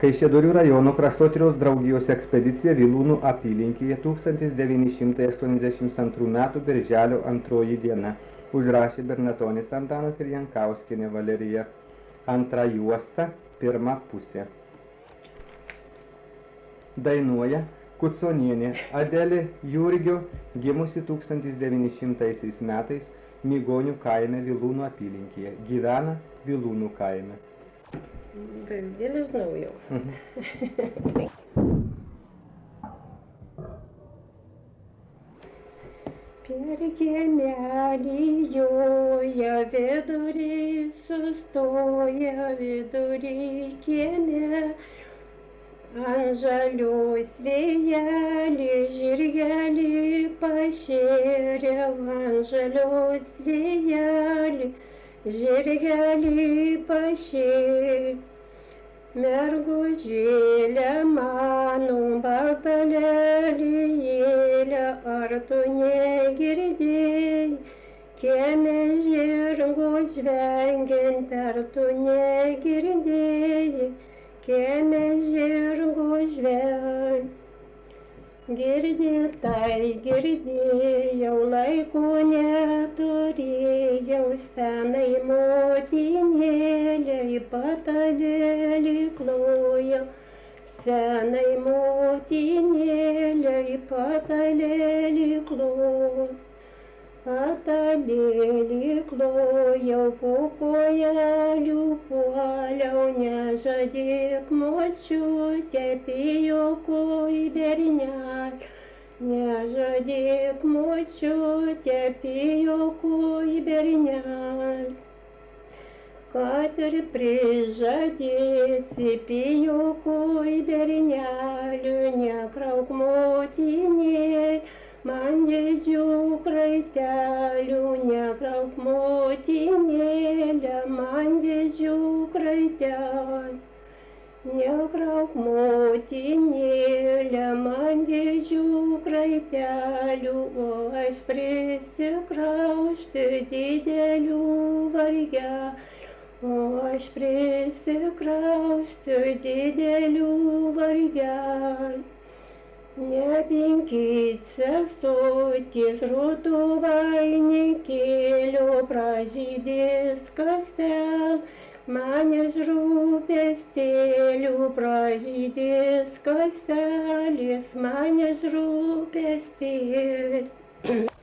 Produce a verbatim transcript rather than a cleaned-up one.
Kaišiadorių rajono kraštotyros draugijos ekspedicija Vilūnų apylinkėje tūkstantis devyni šimtai aštuoniasdešimt antrų metų birželio antroji diena. Užrašė Bernatonis Antanas ir Jankauskienė Valerija. Antra juosta, pirma pusė. Dainuoja Kuconienė Adelė Jurgio, gimusi tūkstantis devyni šimtaisiais metais Migonių kaime Vilūnų apylinkėje. Gyvena Vilūnų kaime. Nežinau jau. Per kiemelį joja, vidury sustoja, vidury kieme. Ant žalios vėjelį, žirgelį pašėrė, ant žalios vėjelį, žirgelį pašėrė. Mergužėlė mano, baltalėlė, ar tu negirdėjai, kieme žirgo žvengiant, ar tu negirdėjai, kieme žirgo žvengiant. Girdėtai girdėjau, laiko neturėjau, senai motinėlei patalėlį klojau, senai motinėlei patalėlį klojau, patalėlį klojau, po kojelių puoliau, nežadėk močiutė, pijokoj bernelį, nežadėk močiutė, pijokoj bernelį. Kad ir prižadėsi pijokoj bernelių, nekrauk motinėlį, man dėdžių kraitelių, nekrauk motinėlę, man dėdžių kraitelių. Nekrauk motinėlę, man dėdžių kraitelių, o aš prisikraustu didelių vargelių, o aš prisikraustu didelių vargelių. Nepinkit sesutės rudų vainikėlio, pražydės kasel, man iš rūpestėlių, pražydės kaselis, man iš rūpestėlių.